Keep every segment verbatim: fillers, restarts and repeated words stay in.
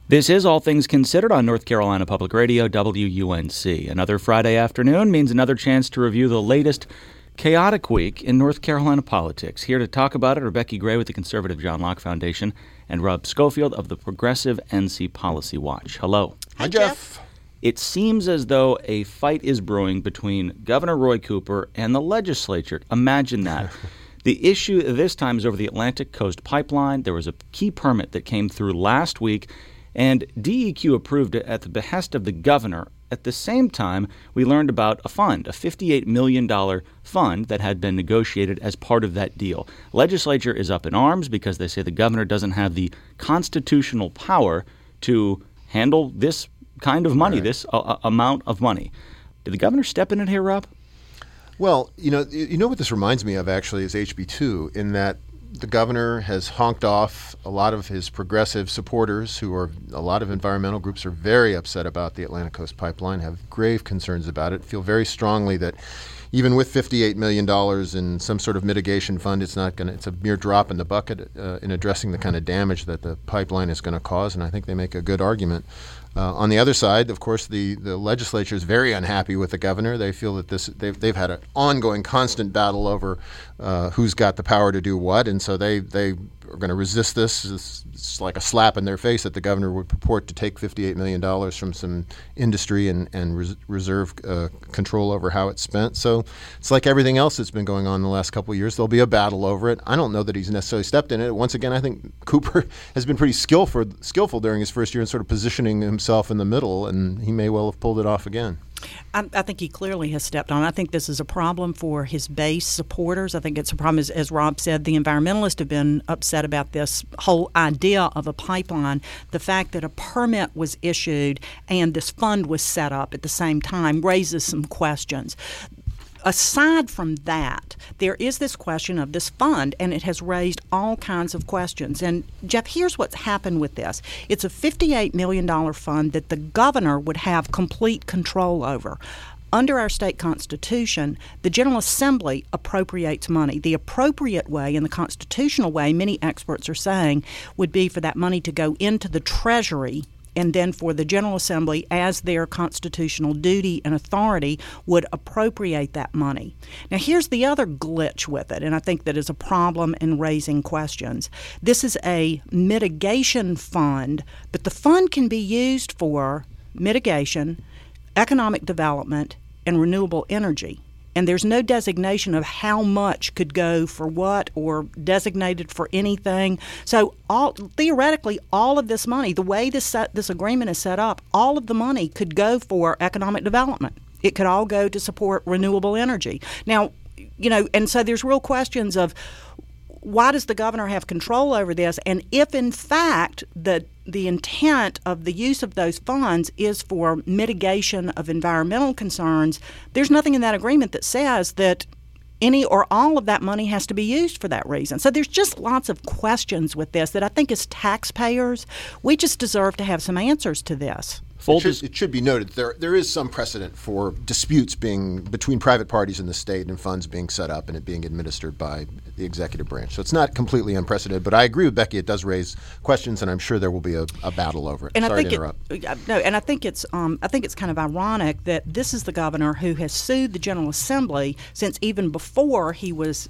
This is All Things Considered on North Carolina Public Radio, W U N C. Another Friday afternoon means another chance to review the latest chaotic week in North Carolina politics. Here to talk about it are Becky Gray with the Conservative John Locke Foundation and Rob Schofield of the Progressive N C Policy Watch. Hello. Hi, Jeff. It seems as though a fight is brewing between Governor Roy Cooper and the legislature. Imagine that. The issue this time is over the Atlantic Coast Pipeline. There was a key permit that came through last week, and D E Q approved it at the behest of the governor. At the same time, we learned about a fund, a fifty-eight million dollars fund that had been negotiated as part of that deal. Legislature is up in arms because they say the governor doesn't have the constitutional power to handle this kind of money, right. this uh, amount of money. Did the governor step in it here, Rob? Well, you know, you know what this reminds me of actually is H B two, in that the governor has honked off a lot of his progressive supporters, who are a lot of environmental groups are very upset about the Atlantic Coast Pipeline, have grave concerns about it, feel very strongly that even with fifty-eight million dollars in some sort of mitigation fund, it's not going to, it's a mere drop in the bucket uh, in addressing the kind of damage that the pipeline is going to cause. And I think they make a good argument. Uh, on the other side, of course, the, the legislature is very unhappy with the governor. They feel that this they've they've had an ongoing, constant battle over uh, who's got the power to do what, and so they they are going to resist this. It's, it's like a slap in their face that the governor would purport to take fifty-eight million dollars from some industry and and res- reserve uh, control over how it's spent. So it's like everything else that's been going on in the last couple of years. There'll be a battle over it. I don't know that he's necessarily stepped in it. Once again, I think Cooper has been pretty skillful skillful during his first year in sort of positioning himself in the middle, and he may well have pulled it off again. I, I think he clearly has stepped on. I think this is a problem for his base supporters. I think it's a problem, as, as Rob said, the environmentalists have been upset about this whole idea of a pipeline. The fact that a permit was issued and this fund was set up at the same time raises some questions. Aside from that, there is this question of this fund, and it has raised all kinds of questions. And, Jeff, here's what's happened with this. It's a fifty-eight million dollars fund that the governor would have complete control over. Under our state constitution, the General Assembly appropriates money. The appropriate way and the constitutional way, many experts are saying, would be for that money to go into the Treasury, and then for the General Assembly, as their constitutional duty and authority, would appropriate that money. Now, here's the other glitch with it, and I think that is a problem in raising questions. This is a mitigation fund, but the fund can be used for mitigation, economic development, and renewable energy. And there's no designation of how much could go for what or designated for anything. So all, theoretically, all of this money, the way this set, this agreement is set up, all of the money could go for economic development. It could all go to support renewable energy. Now, you know, and so there's real questions of why does the governor have control over this? And if, in fact, the the intent of the use of those funds is for mitigation of environmental concerns, there's nothing in that agreement that says that any or all of that money has to be used for that reason. So there's just lots of questions with this that I think as taxpayers, we just deserve to have some answers to this. It should, it should be noted there there is some precedent for disputes being between private parties in the state and funds being set up and it being administered by the executive branch. So it's not completely unprecedented, but I agree with Becky. It does raise questions, and I'm sure there will be a, a battle over it. And Sorry I to think interrupt. It, no, and I think it's um, I think it's kind of ironic that this is the governor who has sued the General Assembly since even before he was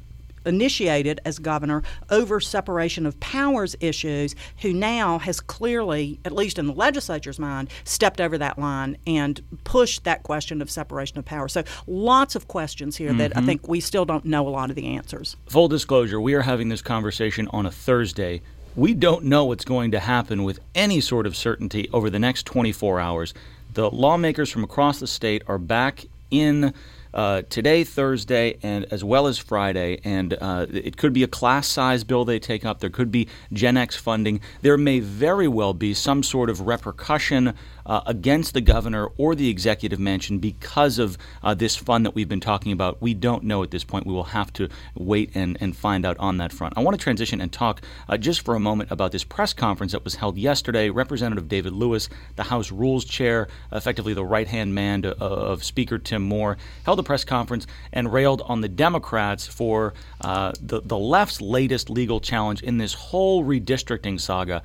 initiated as governor over separation of powers issues, who now has clearly, at least in the legislature's mind, stepped over that line and pushed that question of separation of powers. So lots of questions here mm-hmm. that I think we still don't know a lot of the answers. Full disclosure, we are having this conversation on a Thursday. We don't know what's going to happen with any sort of certainty over the next twenty-four hours. The lawmakers from across the state are back in Uh, today, Thursday, and as well as Friday, and uh, it could be a class-size bill they take up. There could be Gen X funding. There may very well be some sort of repercussion uh, against the governor or the executive mansion because of uh, this fund that we've been talking about. We don't know at this point. We will have to wait and, and find out on that front. I want to transition and talk uh, just for a moment about this press conference that was held yesterday. Representative David Lewis, the House Rules Chair, effectively the right-hand man to, uh, of Speaker Tim Moore, held a press conference and railed on the Democrats for uh, the, the left's latest legal challenge in this whole redistricting saga.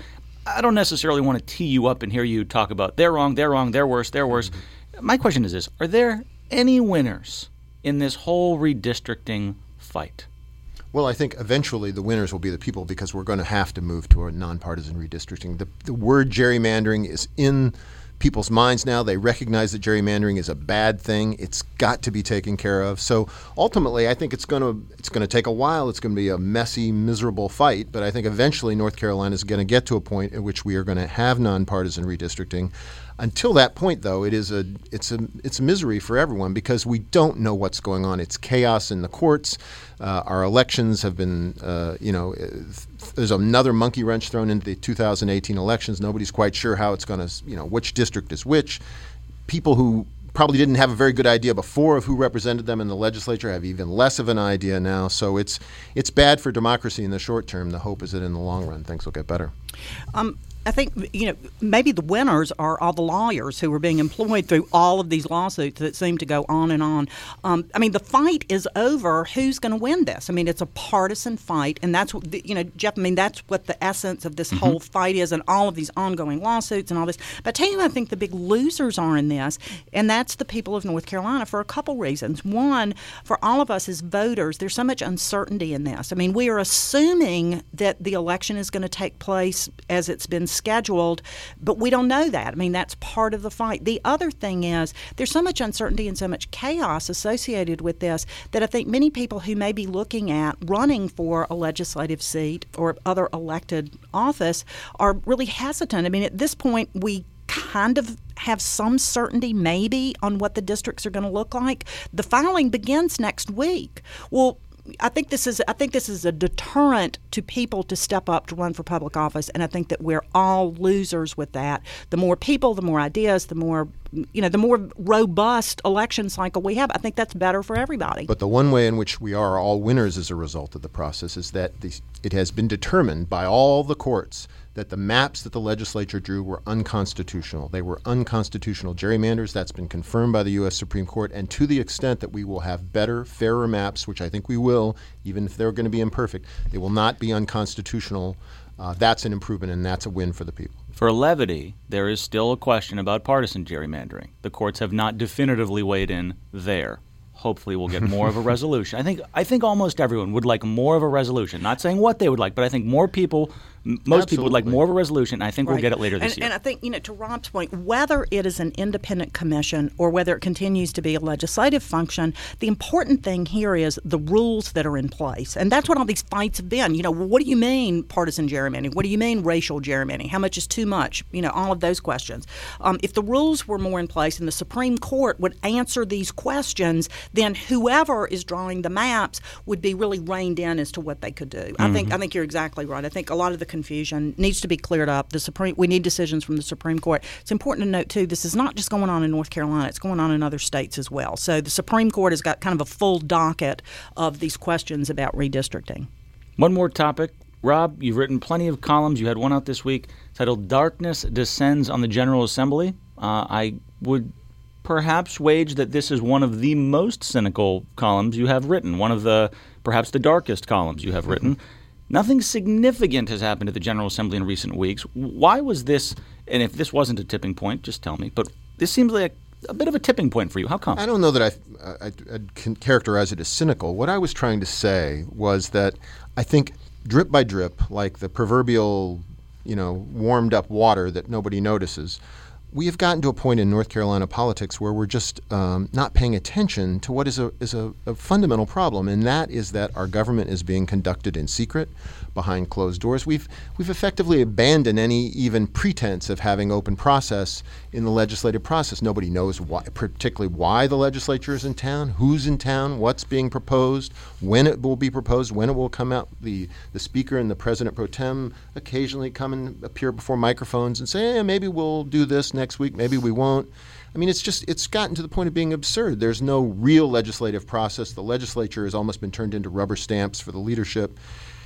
I don't necessarily want to tee you up and hear you talk about they're wrong, they're wrong, they're worse, they're worse. Mm-hmm. My question is this: are there any winners in this whole redistricting fight? Well, I think eventually the winners will be the people, because we're going to have to move to a nonpartisan redistricting. The, the word gerrymandering is in people's minds now. They recognize that gerrymandering is a bad thing. It's got to be taken care of. So ultimately, I think it's going to it's going to take a while. It's going to be a messy, miserable fight. But I think eventually North Carolina is going to get to a point at which we are going to have nonpartisan redistricting. Until that point, though, it is a it's a it's a misery for everyone, because we don't know what's going on. It's chaos in the courts. Uh, our elections have been, uh, you know, there's another monkey wrench thrown into the two thousand eighteen elections. Nobody's quite sure how it's going to, you know, which district is which. People who probably didn't have a very good idea before of who represented them in the legislature have even less of an idea now. So it's it's bad for democracy in the short term. The hope is that in the long run things will get better. Um, I think, you know, maybe the winners are all the lawyers who are being employed through all of these lawsuits that seem to go on and on. Um, I mean, the fight is over. Who's going to win this? I mean, it's a partisan fight, and that's what, the, you know, Jeff, I mean, that's what the essence of this mm-hmm. whole fight is, and all of these ongoing lawsuits and all this. But I tell you, I think the big losers are in this, and that's the people of North Carolina for a couple reasons. One, for all of us as voters, there's so much uncertainty in this. I mean, we are assuming that the election is going to take place as it's been scheduled, but we don't know that. I mean, that's part of the fight. The other thing is there's so much uncertainty and so much chaos associated with this that I think many people who may be looking at running for a legislative seat or other elected office are really hesitant. I mean, at this point, we kind of have some certainty maybe on what the districts are going to look like. The filing begins next week. Well, I think this is I think this is a deterrent to people to step up to run for public office, and I think that we're all losers with that. The more people, the more ideas, the more you know, the more robust election cycle we have. I think that's better for everybody. But the one way in which we are all winners as a result of the process is that the, it has been determined by all the courts that the maps that the legislature drew were unconstitutional. They were unconstitutional gerrymanders. That's been confirmed by the U S Supreme Court. And to the extent that we will have better, fairer maps, which I think we will, even if they're going to be imperfect, they will not be unconstitutional. Uh, that's an improvement, and that's a win for the people. For levity, there is still a question about partisan gerrymandering. The courts have not definitively weighed in there. Hopefully we'll get more of a resolution. I think I think almost everyone would like more of a resolution. Not saying what they would like, but I think more people, m- most Absolutely. people would like more of a resolution. I think right. we'll get it later this and, year. And I think, you know, to Rob's point, whether it is an independent commission or whether it continues to be a legislative function, the important thing here is the rules that are in place. And that's what all these fights have been. You know, what do you mean partisan gerrymandering? What do you mean racial gerrymandering? How much is too much? You know, all of those questions. Um, if the rules were more in place and the Supreme Court would answer these questions, then whoever is drawing the maps would be really reined in as to what they could do. Mm-hmm. I think I think you're exactly right. I think a lot of the confusion needs to be cleared up. The Supreme we need decisions from the Supreme Court. It's important to note too, this is not just going on in North Carolina, it's going on in other states as well. So the Supreme Court has got kind of a full docket of these questions about redistricting. One more topic. Rob, you've written plenty of columns. You had one out this week titled Darkness Descends on the General Assembly. Uh, I would perhaps wage that this is one of the most cynical columns you have written, one of the perhaps the darkest columns you have written. Nothing significant has happened at the General Assembly in recent weeks. Why was this, and if this wasn't a tipping point, just tell me, but this seems like a, a bit of a tipping point for you. How come? I don't know that I, I, I can characterize it as cynical. What I was trying to say was that I think drip by drip, like the proverbial, you know, warmed up water that nobody notices, we have gotten to a point in North Carolina politics where we're just um, not paying attention to what is a is a, a fundamental problem, and that is that our government is being conducted in secret, behind closed doors. We've we've effectively abandoned any even pretense of having open process in the legislative process. Nobody knows why, particularly why the legislature is in town, who's in town, what's being proposed, when it will be proposed, when it will come out. The the Speaker and the President pro tem occasionally come and appear before microphones and say, eh, maybe we'll do this next week, maybe we won't. I mean, it's just, it's gotten to the point of being absurd. There's no real legislative process. The legislature has almost been turned into rubber stamps for the leadership.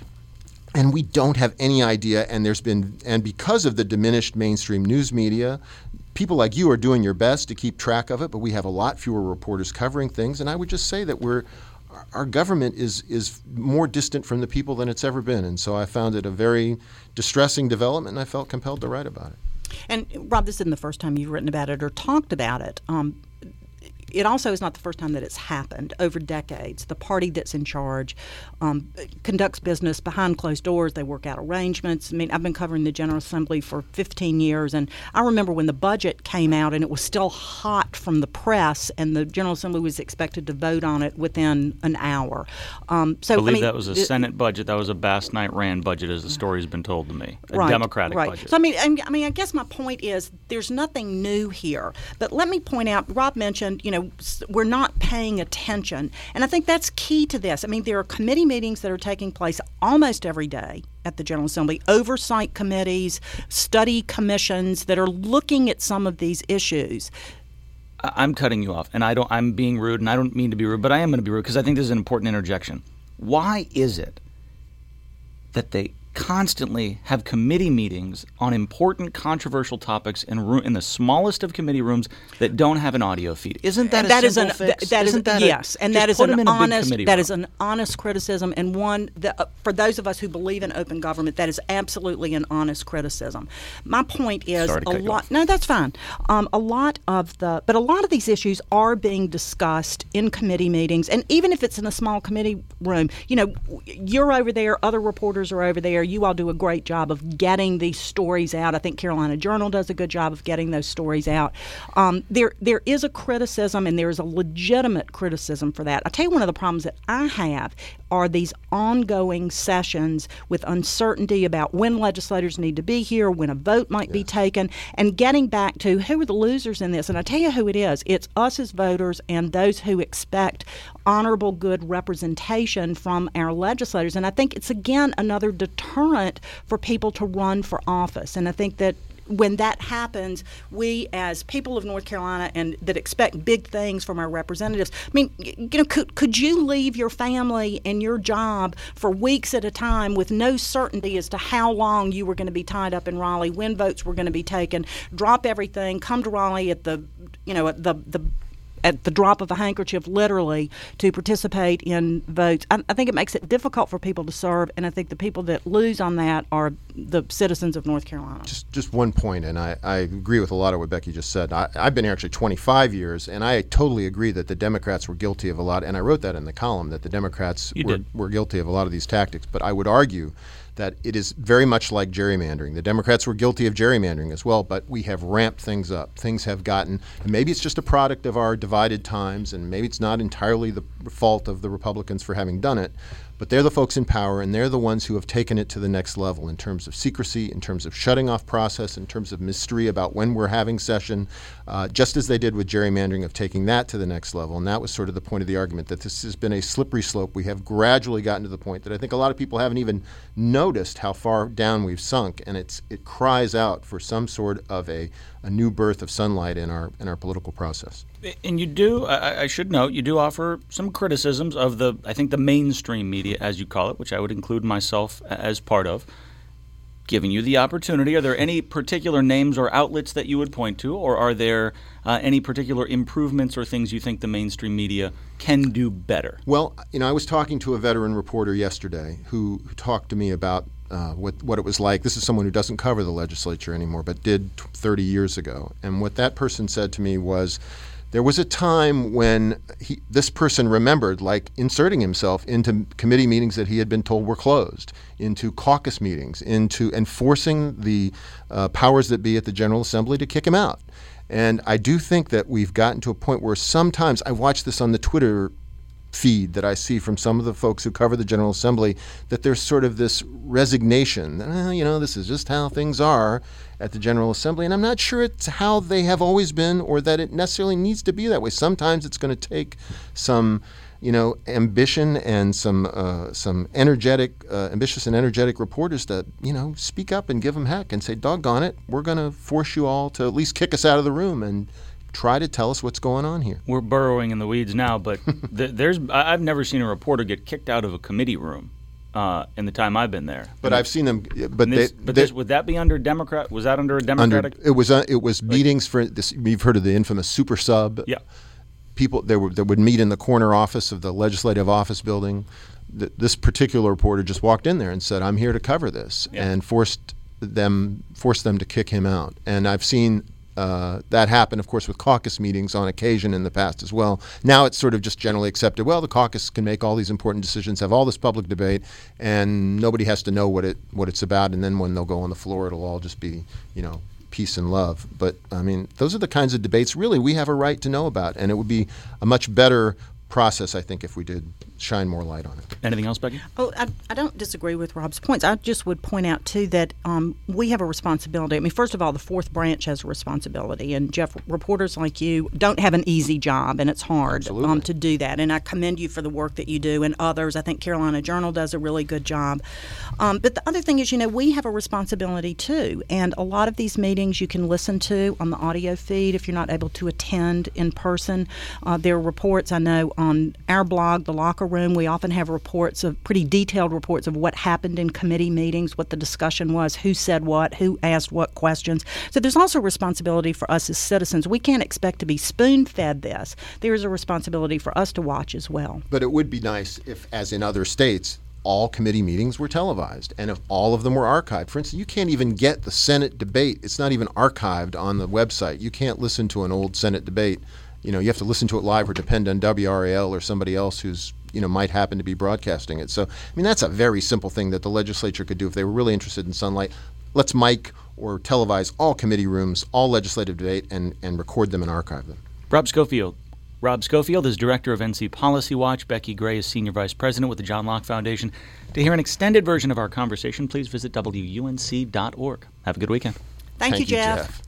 And we don't have any idea, and there's been, and because of the diminished mainstream news media, people like you are doing your best to keep track of it, but we have a lot fewer reporters covering things. And I would just say that we're, our, our government is is more distant from the people than it's ever been. And so I found it a very distressing development, and I felt compelled to write about it. And Rob, this isn't the first time you've written about it or talked about it. Um, It also is not the first time that it's happened over decades. The party that's in charge um, conducts business behind closed doors. They work out arrangements. I mean, I've been covering the General Assembly for fifteen years, and I remember when the budget came out and it was still hot from the press, and the General Assembly was expected to vote on it within an hour. Um, so I believe I mean, that was a th- Senate budget. That was a Bass Knight Rand budget, as the story's been told to me. A right, Democratic right. budget. So I mean, and, I mean, I guess my point is there's nothing new here. But let me point out, Rob mentioned, you know, we're not paying attention. And I think that's key to this. I mean, there are committee meetings that are taking place almost every day at the General Assembly, oversight committees, study commissions that are looking at some of these issues. I'm cutting you off, and I don't. I'm being rude, and I don't mean to be rude, but I am going to be rude because I think this is an important interjection. Why is it that they constantly have committee meetings on important, controversial topics in room, in the smallest of committee rooms that don't have an audio feed? Isn't that and a that simple is an, fix? Th- that Isn't is, that yes, a, and just that is put 'em an in a big honest committee that room. is an honest criticism, and one that uh, for those of us who believe in open government, that is absolutely an honest criticism. My point is Sorry to a cut you lot. off. No, that's fine. Um, a lot of the, but a lot of these issues are being discussed in committee meetings, and even if it's in a small committee room, you know, you're over there, other reporters are over there. You all do a great job of getting these stories out. I think Carolina Journal does a good job of getting those stories out. Um, there, there is a criticism, and there is a legitimate criticism for that. I tell you, one of the problems that I have are these ongoing sessions with uncertainty about when legislators need to be here, when a vote might be taken, and getting back to who are the losers in this. And I tell you who it is. It's us as voters and those who expect honorable, good representation from our legislators. And I think it's, again, another deterrent for people to run for office. And I think that when that happens, we as people of North Carolina and that expect big things from our representatives, I mean, you know, could could you leave your family and your job for weeks at a time with no certainty as to how long you were going to be tied up in Raleigh, when votes were going to be taken, drop everything, come to Raleigh at the, you know, at the the at the drop of a handkerchief, literally, to participate in votes? I, I think it makes it difficult for people to serve, and I think the people that lose on that are the citizens of North Carolina. Just just one point, and I, I agree with a lot of what Becky just said. I, I've been here actually twenty-five years, and I totally agree that the Democrats were guilty of a lot, and I wrote that in the column, that the Democrats were, were guilty of a lot of these tactics. But I would argue that it is very much like gerrymandering. The Democrats were guilty of gerrymandering as well, but we have ramped things up. Things have gotten, and maybe it's just a product of our divided times, and maybe it's not entirely the fault of the Republicans for having done it, but they're the folks in power, and they're the ones who have taken it to the next level in terms of secrecy, in terms of shutting off process, in terms of mystery about when we're having session, uh, just as they did with gerrymandering, of taking that to the next level. And that was sort of the point of the argument, that this has been a slippery slope. We have gradually gotten to the point that I think a lot of people haven't even noticed how far down we've sunk, and it's it cries out for some sort of a, a new birth of sunlight in our in our political process. And you do, I, I should note, you do offer some criticisms of the, I think, the mainstream media, as you call it, which I would include myself as part of. Giving you the opportunity, are there any particular names or outlets that you would point to, or are there uh, any particular improvements or things you think the mainstream media can do better? Well, you know, I was talking to a veteran reporter yesterday who, who talked to me about uh, what what it was like. This is someone who doesn't cover the legislature anymore, but did thirty years ago. And what that person said to me was, there was a time when he, this person remembered, like, inserting himself into committee meetings that he had been told were closed, into caucus meetings, into and forcing the uh, powers that be at the General Assembly to kick him out. And I do think that we've gotten to a point where sometimes, I watch this on the Twitter feed that I see from some of the folks who cover the General Assembly, that there's sort of this resignation that, eh, you know, this is just how things are at the General Assembly. And I'm not sure it's how they have always been, or that it necessarily needs to be that way. Sometimes it's going to take some, you know, ambition and some uh, some energetic, uh, ambitious and energetic reporters that, you know, speak up and give them heck and say, doggone it, we're going to force you all to at least kick us out of the room and try to tell us what's going on here. We're burrowing in the weeds now, but th- there's I've never seen a reporter get kicked out of a committee room uh, in the time I've been there. But and I've seen them. But this, they, but they, this, would that be under Democrat? Was that under a Democratic? Under, it was uh, it was meetings for this. You've heard of the infamous super sub. Yeah. people that, were, that would meet in the corner office of the legislative office building. Th- this particular reporter just walked in there and said, "I'm here to cover this," yeah. and forced them forced them to kick him out. And I've seen uh, that happen, of course, with caucus meetings on occasion in the past as well. Now it's sort of just generally accepted. Well, the caucus can make all these important decisions, have all this public debate, and nobody has to know what it what it's about. And then when they'll go on the floor, it'll all just be, you know, peace and love. But I mean, those are the kinds of debates really we have a right to know about, and it would be a much better process, I think, if we did shine more light on it. Anything else, Becky? Oh, I, I don't disagree with Rob's points. I just would point out, too, that um, we have a responsibility. I mean, first of all, the fourth branch has a responsibility. And, Jeff, reporters like you don't have an easy job, and it's hard um, to do that. And I commend you for the work that you do, and others. I think Carolina Journal does a really good job. Um, but the other thing is, you know, we have a responsibility, too. And a lot of these meetings you can listen to on the audio feed if you're not able to attend in person. Uh, there are reports, I know, on our blog, The Locker Room. We often have reports of pretty detailed reports of what happened in committee meetings, what the discussion was, who said what, who asked what questions. So there's also a responsibility for us as citizens. We can't expect to be spoon-fed this. There is a responsibility for us to watch as well. But it would be nice if, as in other states, all committee meetings were televised, and if all of them were archived. For instance, you can't even get the Senate debate. It's not even archived on the website. You can't listen to an old Senate debate. You know, you have to listen to it live or depend on W R A L or somebody else who's, you know, might happen to be broadcasting it. So, I mean, that's a very simple thing that the legislature could do if they were really interested in sunlight. Let's mic or televise all committee rooms, all legislative debate, and, and record them and archive them. Rob Schofield. Rob Schofield is Director of N C Policy Watch. Becky Gray is Senior Vice President with the John Locke Foundation. To hear an extended version of our conversation, please visit W U N C dot org. Have a good weekend. Thank, Thank you, you, Jeff. Jeff.